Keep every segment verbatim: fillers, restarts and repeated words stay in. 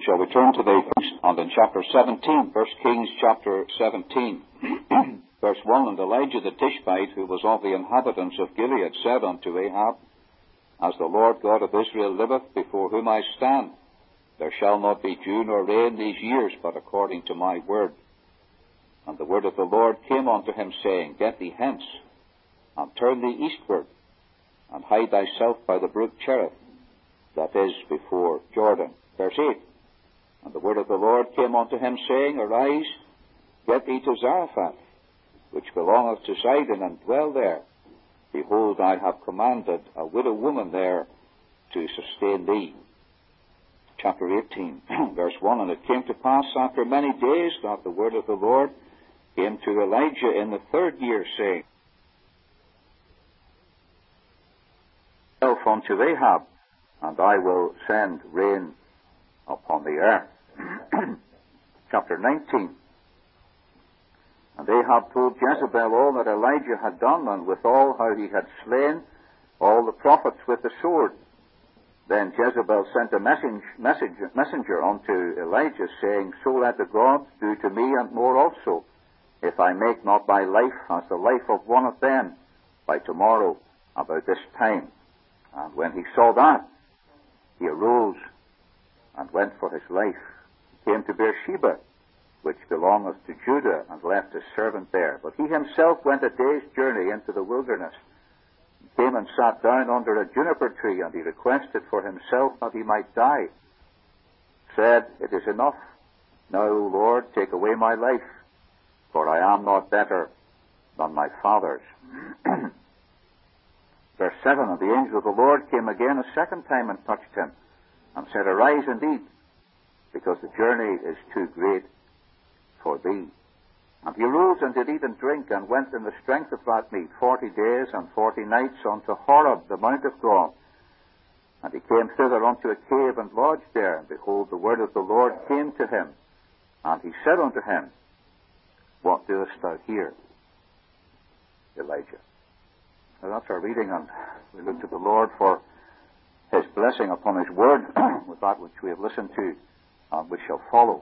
Shall we turn to the and in chapter seventeen, First Kings chapter seventeen, verse one, and Elijah the Tishbite, who was of the inhabitants of Gilead, said unto Ahab, As the Lord God of Israel liveth, before whom I stand, there shall not be dew nor rain these years, but according to my word. And the word of the Lord came unto him, saying, Get thee hence, and turn thee eastward, and hide thyself by the brook Cherith, that is before Jordan. Verse eight. And the word of the Lord came unto him, saying, Arise, get thee to Zarephath, which belongeth to Sidon, and dwell there. Behold, I have commanded a widow woman there to sustain thee. Chapter eighteen, verse one. And it came to pass after many days that the word of the Lord came to Elijah in the third year, saying, Tell unto Ahab, and I will send rain upon the earth. Chapter nineteen. And Ahab told Jezebel all that Elijah had done, and withal how he had slain all the prophets with the sword. Then Jezebel sent a message, message, messenger unto Elijah, saying, So let the gods do to me and more also, if I make not thy life as the life of one of them by tomorrow about this time. And when he saw that, he arose and went for his life. He came to Beersheba, which belongeth to Judah, and left his servant there. But he himself went a day's journey into the wilderness, and came and sat down under a juniper tree, and he requested for himself that he might die. Said, It is enough. Now, O Lord, take away my life, for I am not better than my fathers. Verse seven, And the angel of the Lord came again a second time and touched him, and said, Arise and eat, because the journey is too great for thee. And he arose and did eat and drink, and went in the strength of that meat forty days and forty nights unto Horeb, the mount of God. And he came thither unto a cave, and lodged there. And behold, the word of the Lord came to him, and he said unto him, What doest thou here, Elijah? Now that's our reading, and we look to the Lord for his blessing upon his word with that which we have listened to and which shall follow.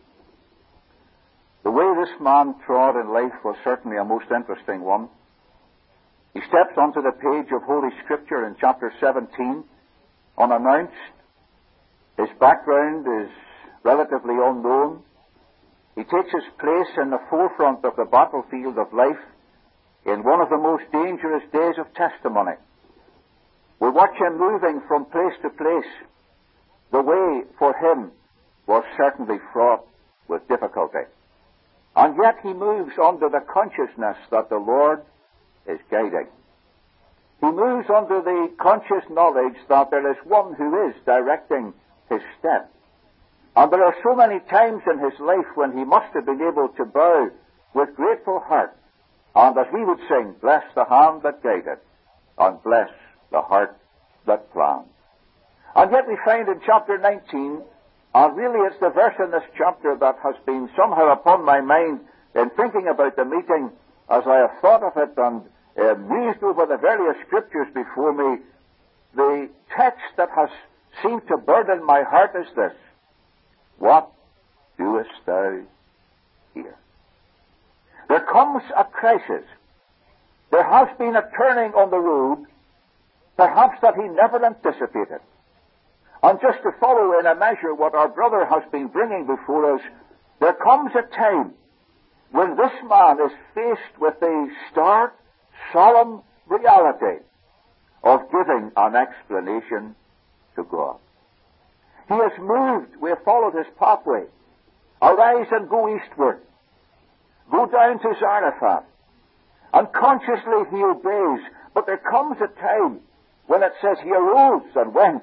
The way this man trod in life was certainly a most interesting one. He steps onto the page of Holy Scripture in chapter seventeen, unannounced. His background is relatively unknown. He takes his place in the forefront of the battlefield of life in one of the most dangerous days of testimony. We watch him moving from place to place. The way for him was certainly fraught with difficulty. And yet he moves under the consciousness that the Lord is guiding. He moves under the conscious knowledge that there is one who is directing his step. And there are so many times in his life when he must have been able to bow with grateful heart, and as we would sing, Bless the hand that guided, and bless the heart that planned. And yet we find in chapter nineteen, and really it's the verse in this chapter that has been somehow upon my mind in thinking about the meeting as I have thought of it and uh, mused over the various scriptures before me. The text that has seemed to burden my heart is this: What doest thou here? There comes a crisis. There has been a turning on the road, perhaps that he never anticipated. And just to follow in a measure what our brother has been bringing before us, there comes a time when this man is faced with the stark, solemn reality of giving an explanation to God. He has moved, we have followed his pathway. Arise and go eastward. Go down to Zarephath. And consciously he obeys. But there comes a time when it says he arose and went,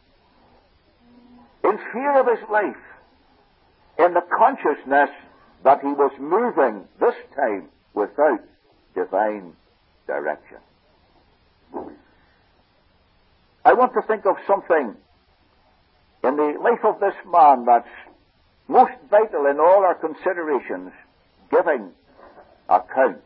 in fear of his life, in the consciousness that he was moving this time without divine direction. I want to think of something in the life of this man that's most vital in all our considerations, giving account.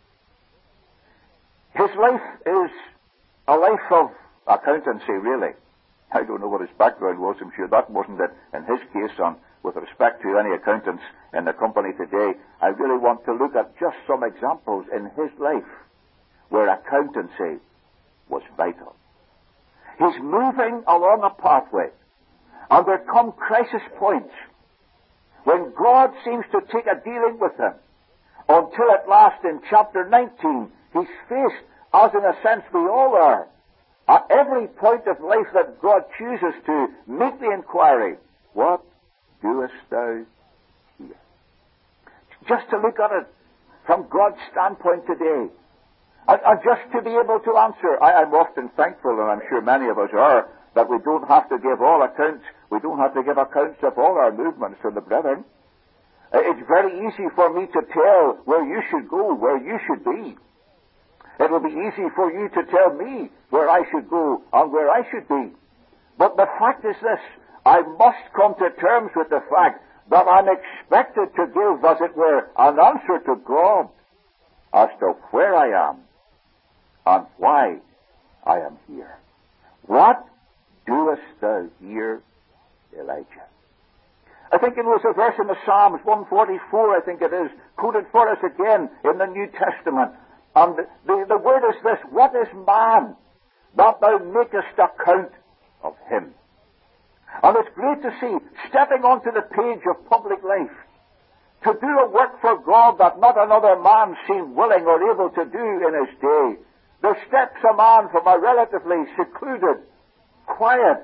His life is a life of accountancy, really. I don't know what his background was. I'm sure that wasn't it in his case, place on with respect to any accountants in the company today. I really want to look at just some examples in his life where accountancy was vital. He's moving along a pathway, and there come crisis points when God seems to take a dealing with him, until at last in chapter nineteen he's faced, as in a sense we all are, at every point of life that God chooses to make the inquiry, what doest thou here? Just to look at it from God's standpoint today, and, and just to be able to answer. I, I'm often thankful, and I'm sure many of us are, that we don't have to give all accounts, we don't have to give accounts of all our movements to the brethren. It's very easy for me to tell where you should go, where you should be. It will be easy for you to tell me where I should go and where I should be. But the fact is this, I must come to terms with the fact that I'm expected to give, as it were, an answer to God as to where I am and why I am here. What doest thou here, Elijah? I think it was a verse in the Psalms, one forty-four, I think it is, quoted for us again in the New Testament. And the, the, the word is this, what is man that thou makest account of him? And it's great to see, stepping onto the page of public life, to do a work for God that not another man seemed willing or able to do in his day. There steps a man from a relatively secluded, quiet,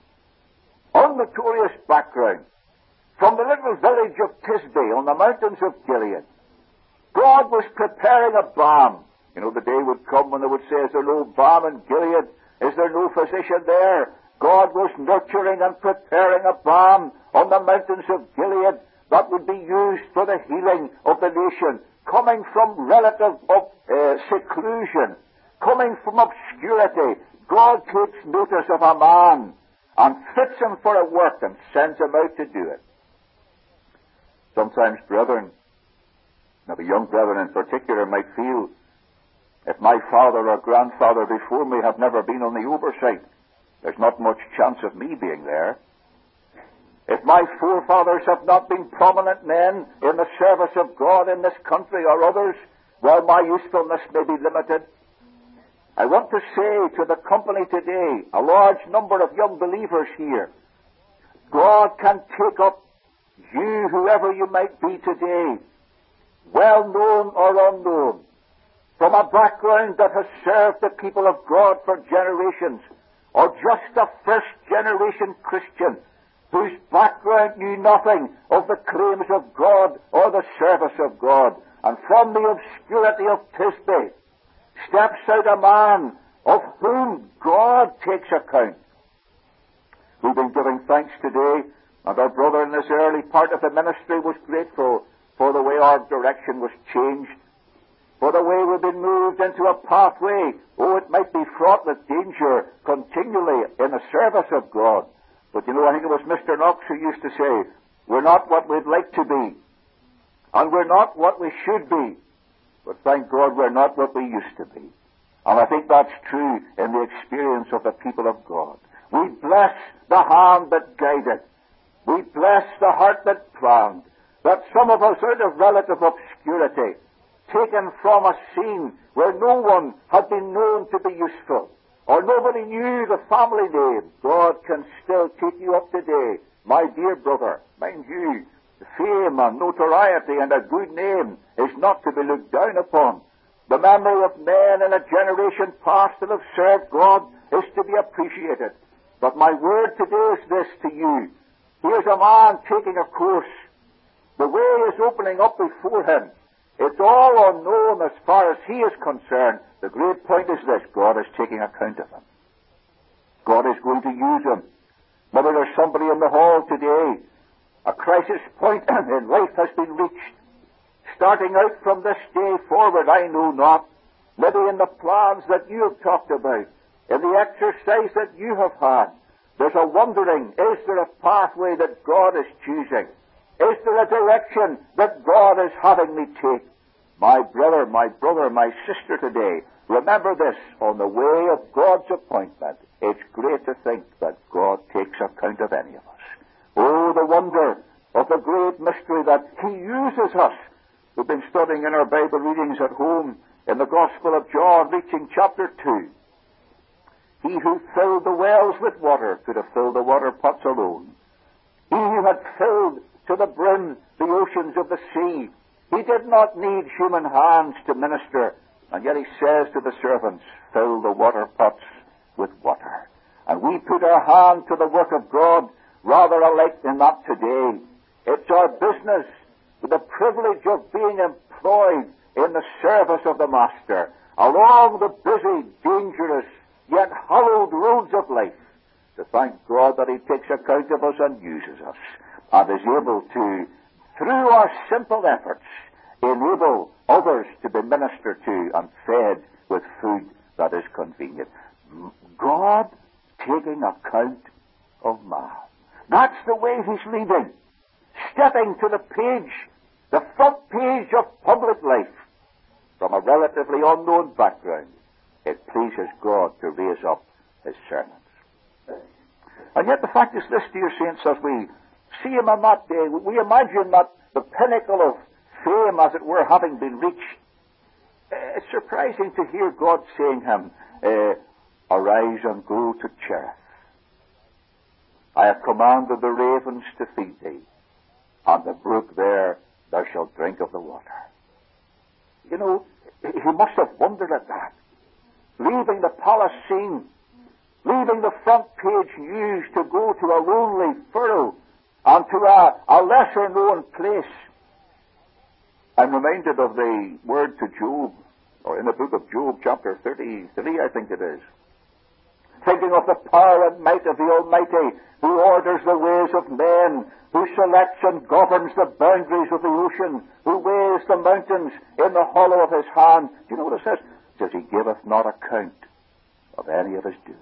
unnotorious background, from the little village of Tisbe on the mountains of Gilead. God was preparing a balm. You know, the day would come when they would say, is there no balm in Gilead? Is there no physician there? God was nurturing and preparing a balm on the mountains of Gilead that would be used for the healing of the nation, coming from relative of, uh, seclusion, coming from obscurity. God takes notice of a man and fits him for a work and sends him out to do it. Sometimes brethren, now the young brethren in particular, might feel, if my father or grandfather before me have never been on the oversight, there's not much chance of me being there. If my forefathers have not been prominent men in the service of God in this country or others, well, my usefulness may be limited. I want to say to the company today, a large number of young believers here, God can take up you, whoever you might be today, well known or unknown, from a background that has served the people of God for generations, or just a first-generation Christian whose background knew nothing of the claims of God or the service of God, and from the obscurity of Tisbe steps out a man of whom God takes account. We've been giving thanks today, and our brother in this early part of the ministry was grateful for the way our direction was changed, for the way we've been moved into a pathway, oh, it might be fraught with danger continually in the service of God. But you know, I think it was Mister Knox who used to say, we're not what we'd like to be, and we're not what we should be, but thank God we're not what we used to be. And I think that's true in the experience of the people of God. We bless the hand that guided. We bless the heart that planned, that some of us out of relative obscurity, taken from a scene where no one had been known to be useful, or nobody knew the family name, God can still take you up today. My dear brother, mind you, fame and notoriety and a good name is not to be looked down upon. The memory of men in a generation past that have served God is to be appreciated. But my word today is this to you. Here's a man taking a course. The way is opening up before him. It's all unknown as far as he is concerned. The great point is this, God is taking account of him. God is going to use him. Maybe there's somebody in the hall today. A crisis point in life has been reached. Starting out from this day forward, I know not. Maybe in the plans that you have talked about, in the exercise that you have had, there's a wondering, is there a pathway that God is choosing? Is there a direction that God is having me take? My brother, my brother, my sister today, remember this, on the way of God's appointment, it's great to think that God takes account of any of us. Oh, know the wonder of the great mystery that He uses us. We've been studying in our Bible readings at home in the Gospel of John, reaching chapter two. He who filled the wells with water could have filled the water pots alone. He who had filled to the brim the oceans of the sea, He did not need human hands to minister, and yet He says to the servants, fill the water pots with water. And we put our hand to the work of God rather alike than that today. It's our business, with the privilege of being employed in the service of the Master, along the busy, dangerous, yet hallowed roads of life, to thank God that He takes account of us and uses us, and is able to, through our simple efforts, enable others to be ministered to and fed with food that is convenient. God taking account of man. That's the way He's leading. Stepping to the page, the front page of public life, from a relatively unknown background. It pleases God to raise up His servants. And yet the fact is this, dear saints, as we see Him on that day, we imagine that the pinnacle of fame, as it were, having been reached. It's surprising to hear God saying Him, uh, arise and go to Cherith. I have commanded the ravens to feed thee, and the brook there thou shalt drink of the water. You know, He must have wondered at that. Leaving the palace scene, leaving the front page news to go to a lonely furrow and to a, a lesser known place. I'm reminded of the word to Job, or in the book of Job, chapter thirty-three, I think it is. Thinking of the power and might of the Almighty, who orders the ways of men, who selects and governs the boundaries of the ocean, who weighs the mountains in the hollow of His hand. Do you know what it says? It says, He giveth not account of any of His doings.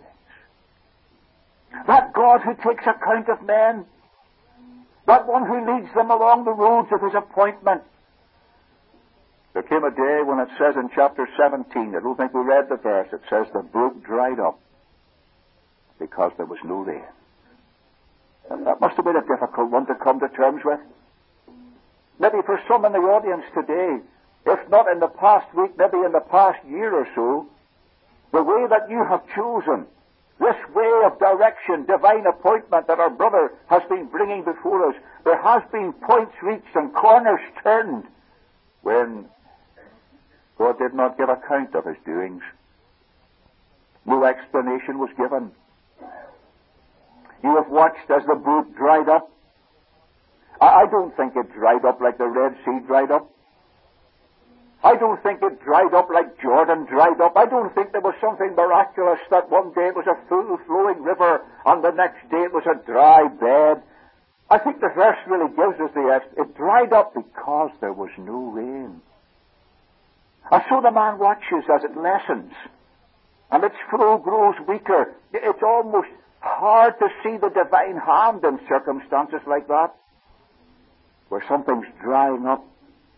That God who takes account of men, that one who leads them along the roads of His appointment. There came a day when it says in chapter seventeen, I don't think we read the verse, it says the brook dried up because there was no rain. And that must have been a difficult one to come to terms with. Maybe for some in the audience today, if not in the past week, maybe in the past year or so, the way that you have chosen, this way of direction, divine appointment that our brother has been bringing before us, there has been points reached and corners turned when God did not give account of His doings. No explanation was given. You have watched as the brook dried up. I don't think it dried up like the Red Sea dried up. I don't think it dried up like Jordan dried up. I don't think there was something miraculous that one day it was a full flowing river and the next day it was a dry bed. I think the verse really gives us the est- it dried up because there was no rain. And so the man watches as it lessens and its flow grows weaker. It's almost hard to see the divine hand in circumstances like that, where something's drying up.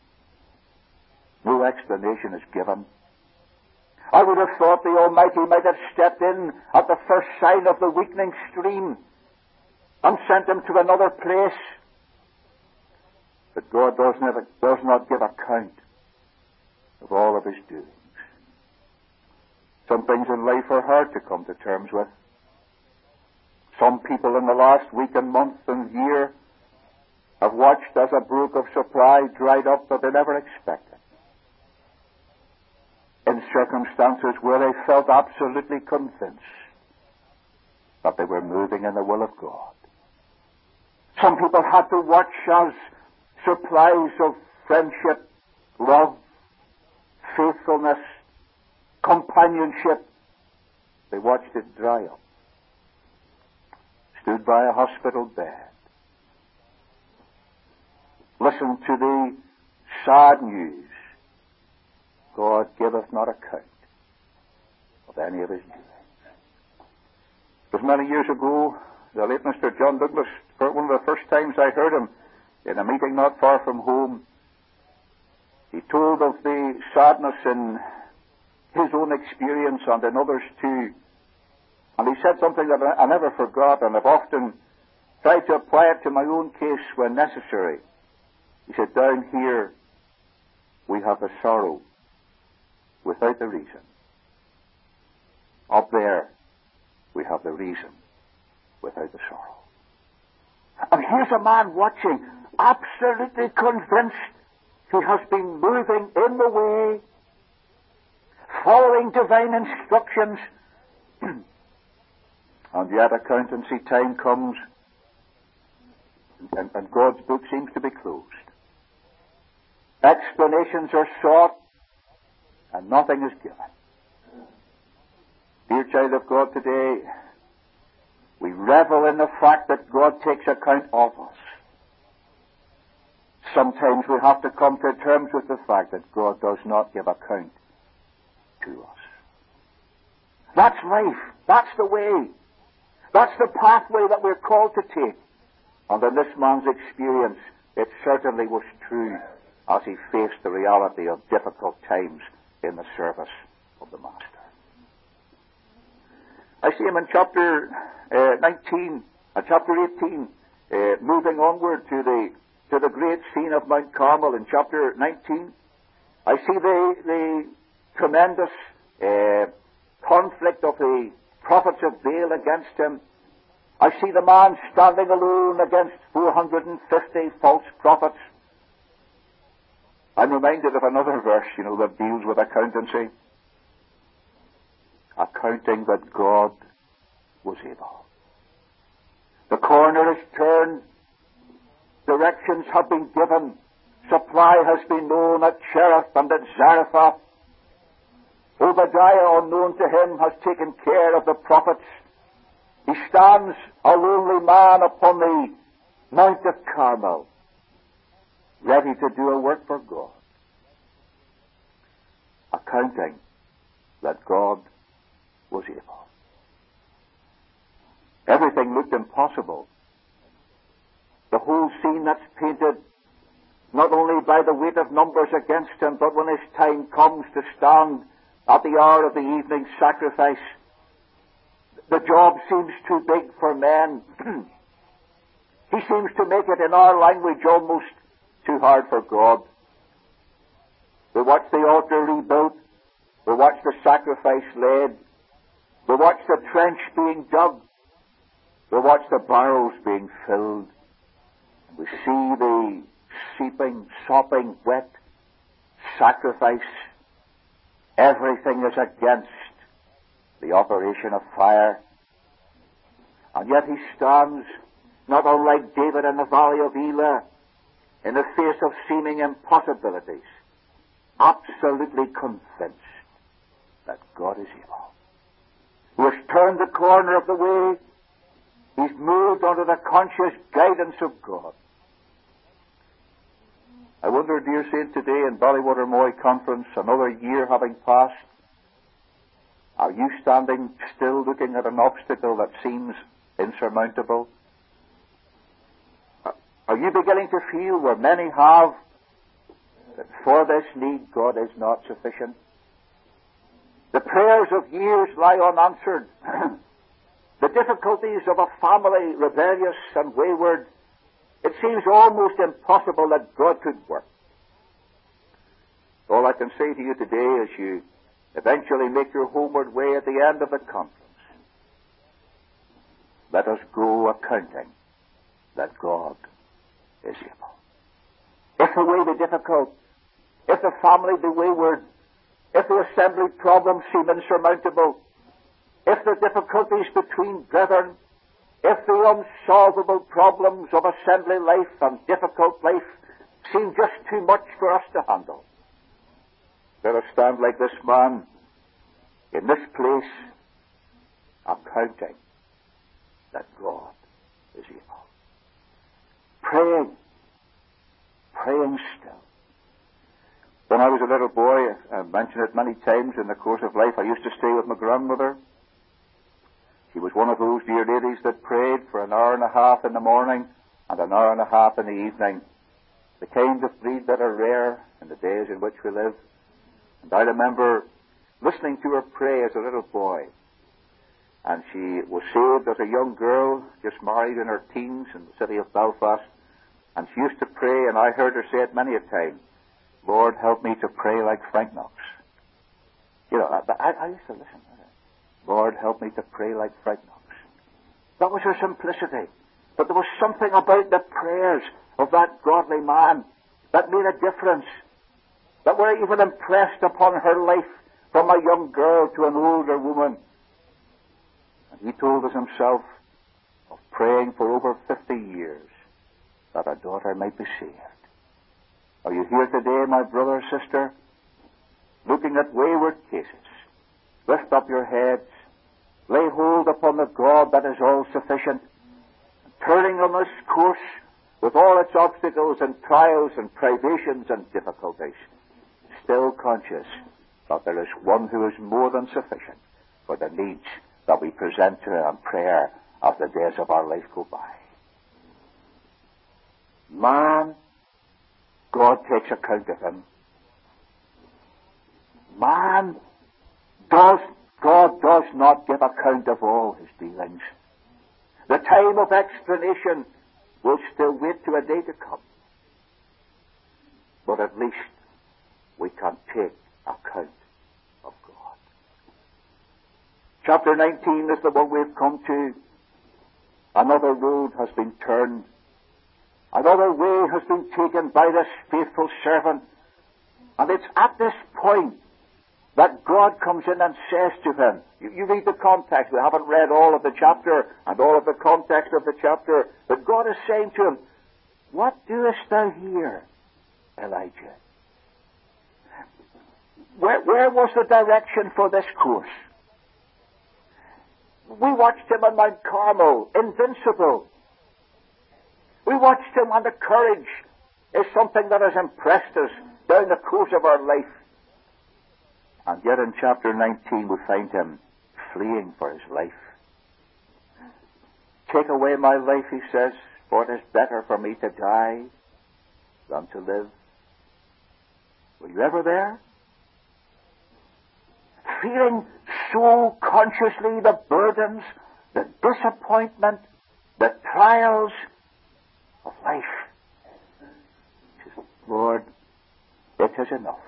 No explanation is given. I would have thought the Almighty might have stepped in at the first sign of the weakening stream and sent him to another place. But God does not, does not give account of all of His doings. Some things in life are hard to come to terms with. Some people in the last week and month and year have watched as a brook of supply dried up that they never expected, in circumstances where they felt absolutely convinced that they were moving in the will of God. Some people had to watch as supplies of friendship, love, faithfulness, companionship, they watched it dry up. Stood by a hospital bed, listened to the sad news, God giveth not account of any of His doings. It was many years ago, the late Mister John Douglas, for one of the first times I heard him in a meeting not far from home, he told of the sadness in his own experience and in others too. And he said something that I never forgot, and I've often tried to apply it to my own case when necessary. He said, down here we have the sorrow without the reason. Up there we have the reason without the sorrow. And here's a man watching, absolutely convinced he has been moving in the way, following divine instructions, and yet accountancy time comes, and, and God's book seems to be closed. Explanations are sought, and nothing is given. Dear child of God, today, we revel in the fact that God takes account of us. Sometimes we have to come to terms with the fact that God does not give account to us. That's life. That's the way. That's the pathway that we're called to take. And in this man's experience, it certainly was true as he faced the reality of difficult times in the service of the Master. I see him in chapter uh, nineteen, uh, chapter eighteen, uh, moving onward to the to the great scene of Mount Carmel in chapter nineteen. I see the the tremendous uh, conflict of the prophets of Baal against him. I see the man standing alone against four hundred fifty false prophets. I'm reminded of another verse, you know, that deals with accountancy. Accounting that God was able. The corner is turned. Directions have been given. Supply has been known at Cherith and at Zarephath. Obadiah, unknown to him, has taken care of the prophets. He stands a lonely man upon the Mount of Carmel, ready to do a work for God. Accounting that God was able. Everything looked impossible. The whole scene that's painted, not only by the weight of numbers against him, but when his time comes to stand at the hour of the evening sacrifice, the job seems too big for men. He seems to make it, in our language, almost too hard for God. We watch the altar rebuilt. We watch the sacrifice laid. We watch the trench being dug. We watch the barrels being filled. We see the seeping, sopping, wet sacrifice. Everything is against the operation of fire. And yet he stands, not unlike David in the valley of Elah, in the face of seeming impossibilities, absolutely convinced that God is able. He has turned the corner of the way. He's moved under the conscious guidance of God. I wonder, dear saint, today in Ballywater Moy Conference, another year having passed, are you standing still looking at an obstacle that seems insurmountable? Are you beginning to feel, where many have, that for this need God is not sufficient? The prayers of years lie unanswered. The difficulties of a family rebellious and wayward, it seems almost impossible that God could work. All I can say to you today as you eventually make your homeward way at the end of the conference, let us go accounting that God is able. If the way be difficult, if the family be wayward, if the assembly problems seem insurmountable, if the difficulties between brethren, if the unsolvable problems of assembly life and difficult life seem just too much for us to handle, let us stand like this man in this place, accounting that God is able. Praying, praying still. When I was a little boy, I've mentioned it many times in the course of life, I used to stay with my grandmother. She was one of those dear ladies that prayed for an hour and a half in the morning and an hour and a half in the evening. The kind of breed that are rare in the days in which we live. And I remember listening to her pray as a little boy. And she was saved as a young girl, just married in her teens in the city of Belfast. And she used to pray, and I heard her say it many a time, Lord, help me to pray like Frank Knox. You know, I, I used to listen. Lord, help me to pray like Frank Knox. That was her simplicity. But there was something about the prayers of that godly man that made a difference, that were even impressed upon her life from a young girl to an older woman. And he told us himself of praying for over fifty years that a daughter might be saved. Are you here today, my brother, sister, looking at wayward cases? Lift up your heads, lay hold upon the God that is all-sufficient, and turning on this course with all its obstacles and trials and privations and difficulties, still conscious that there is one who is more than sufficient for the needs that we present to him in prayer as the days of our life go by. Man, God takes account of him. Man, does, God does not give account of all his dealings. The time of explanation will still wait to a day to come. But at least we can take account of God. Chapter nineteen is the one we've come to. Another road has been turned. Another way has been taken by this faithful servant. And it's at this point that God comes in and says to him, you, you read the context, we haven't read all of the chapter and all of the context of the chapter, but God is saying to him, what doest thou here, Elijah? Where, where was the direction for this course? We watched him on Mount Carmel, invincible. We watched him, and the courage is something that has impressed us down the course of our life. And yet in chapter nineteen we find him fleeing for his life. Take away my life, he says, for it is better for me to die than to live. Were you ever there? Feeling so consciously the burdens, the disappointment, the trials of life. He says, Lord, it is enough.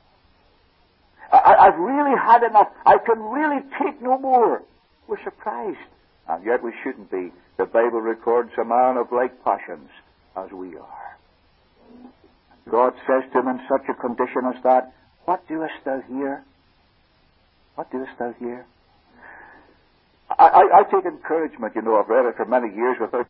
I, I've really had enough. I can really take no more. We're surprised. And yet we shouldn't be. The Bible records a man of like passions as we are. God says to him in such a condition as that, what doest thou here? What doest thou here? I, I, I take encouragement, you know, I've read it for many years without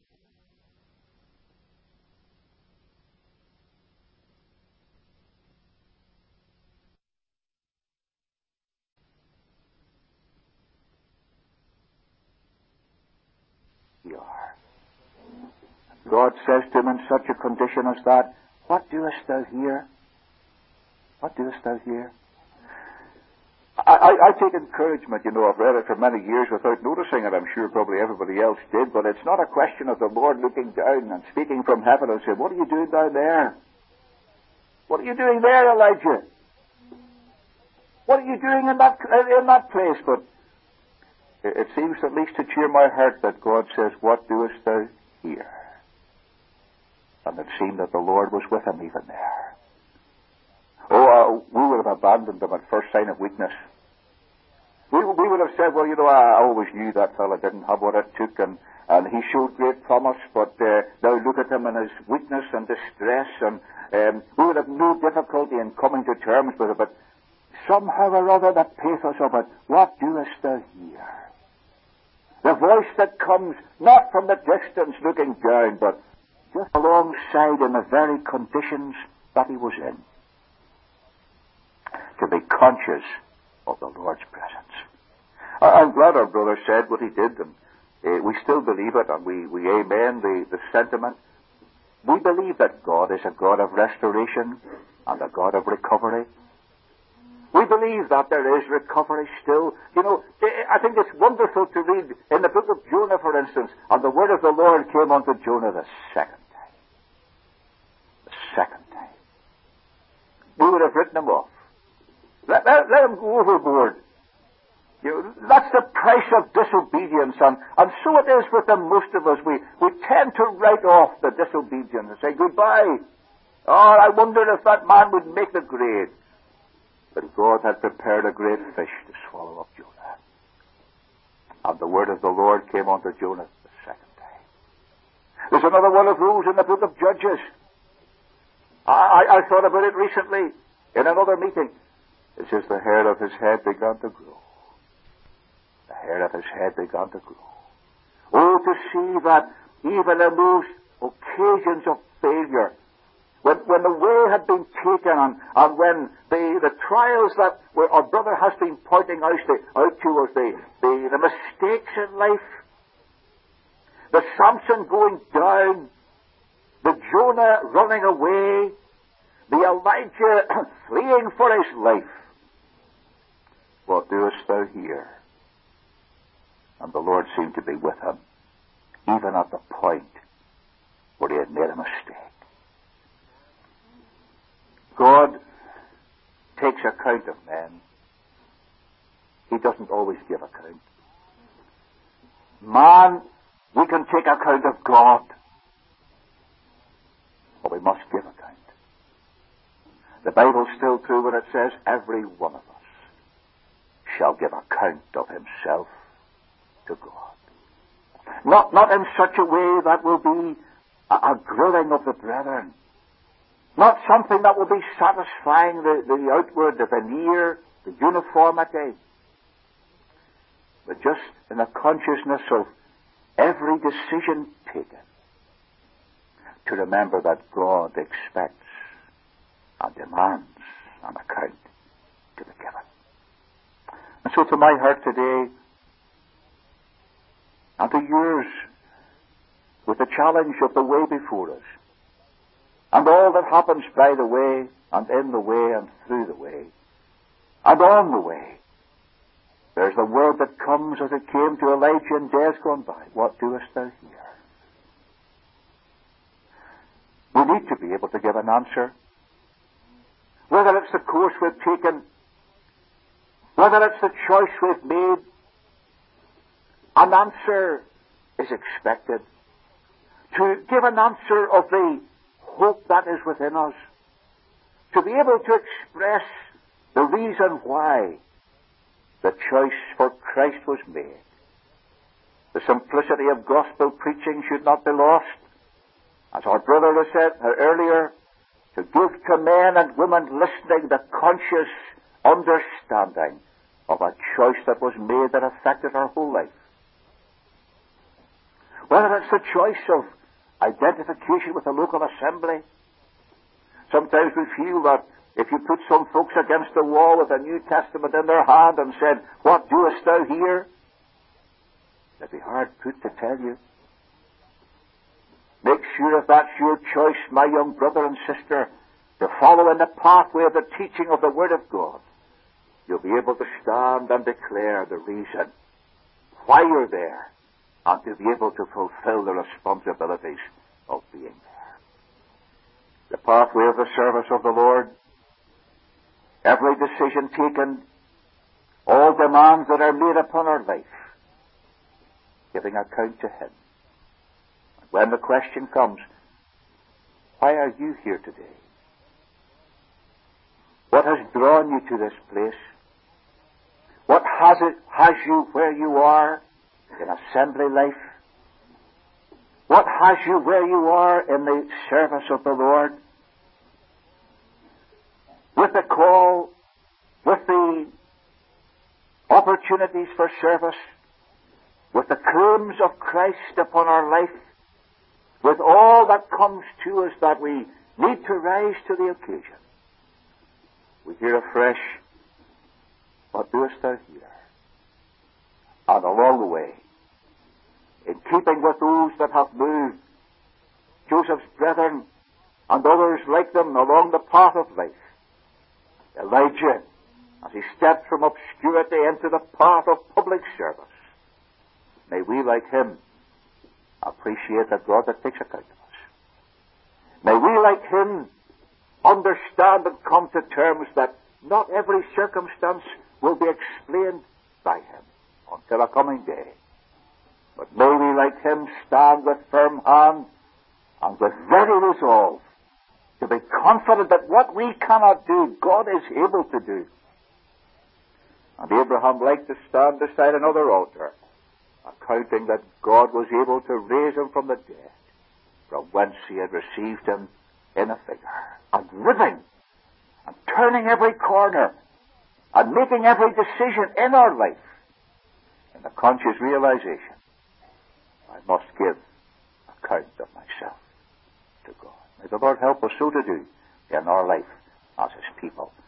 God says to him in such a condition as that, what doest thou here? What doest thou here? I, I, I take encouragement, you know, I've read it for many years without noticing it. I'm sure probably everybody else did, but it's not a question of the Lord looking down and speaking from heaven and saying, what are you doing down there? What are you doing there, Elijah? What are you doing in that, in that place? But it, it seems at least to cheer my heart that God says, what doest thou here? And it seemed that the Lord was with him even there. Oh, uh, we would have abandoned him at first sign of weakness. We, we would have said, well, you know, I, I always knew that fellow didn't have what it took, and, and he showed great promise, but uh, now look at him in his weakness and distress, and um, we would have no difficulty in coming to terms with it, but somehow or other the pathos of it, what doest thou here? The voice that comes not from the distance looking down, but just alongside in the very conditions that he was in. To be conscious of the Lord's presence. I'm glad our brother said what he did, and uh, we still believe it, and we, we amen the, the sentiment. We believe that God is a God of restoration and a God of recovery. We believe that there is recovery still. You know, I think it's wonderful to read in the book of Jonah, for instance, and the word of the Lord came unto Jonah the second time. The second time. We would have written him off. Let, let, let him go overboard. You, that's the price of disobedience, and, and so it is with the most of us. We, we tend to write off the disobedience and say, goodbye. Oh, I wonder if that man would make the grade. But God had prepared a great fish to swallow up Jonah. And the word of the Lord came unto Jonah the second time. There's another one of those in the book of Judges. I, I, I thought about it recently in another meeting. It says the hair of his head began to grow. The hair of his head began to grow. Oh, to see that even in those occasions of failure, when, when the way had been taken and, and when the, the trials that were, our brother has been pointing out to, out to us, the, the, the mistakes in life, the Samson going down, the Jonah running away, the Elijah fleeing for his life. What doest thou here? And the Lord seemed to be with him, even at the point where he had made a mistake. God takes account of men. He doesn't always give account. Man, we can take account of God, but we must give account. The Bible's still true when it says, every one of us shall give account of himself to God. Not, not in such a way that will be a, a grilling of the brethren. Not something that will be satisfying the, the outward, the veneer, the uniformity. But just in the consciousness of every decision taken, to remember that God expects and demands an account to be given. And so to my heart today, and to yours, with the challenge of the way before us, and all that happens by the way, and in the way, and through the way, and on the way, there's the word that comes as it came to Elijah in days gone by. What doest thou here? We need to be able to give an answer. Whether it's the course we've taken, whether it's the choice we've made, an answer is expected. To give an answer of the hope that is within us. To be able to express the reason why the choice for Christ was made. The simplicity of gospel preaching should not be lost. As our brother has said earlier, to give to men and women listening the conscious understanding of a choice that was made that affected our whole life. Whether it's the choice of identification with the local assembly. Sometimes we feel that if you put some folks against the wall with a New Testament in their hand and said, what doest thou here? It'd be hard put to tell you. Make sure if that's your choice, my young brother and sister, to follow in the pathway of the teaching of the Word of God. You'll be able to stand and declare the reason why you're there, and to be able to fulfill the responsibilities of being there. The pathway of the service of the Lord, every decision taken, all demands that are made upon our life, giving account to Him. And when the question comes, why are you here today? What has drawn you to this place? What has it has you where you are in assembly life? What has you where you are in the service of the Lord? With the call, with the opportunities for service, with the claims of Christ upon our life, with all that comes to us that we need to rise to the occasion. We hear afresh, what doest thou here? And along the way, in keeping with those that have moved, Joseph's brethren and others like them along the path of life, Elijah, as he stepped from obscurity into the path of public service, may we, like him, appreciate the God that takes account of us. May we, like him, understand and come to terms that not every circumstance will be explained, by him until a coming day. But may we, like him, stand with firm hand and with very resolve to be confident that what we cannot do, God is able to do. And Abraham liked to stand beside another altar, accounting that God was able to raise him from the dead, from whence he had received him in a figure, and living, and turning every corner, and making every decision in our life in the conscious realization, I must give account of myself to God. May the Lord help us so to do in our life as his people.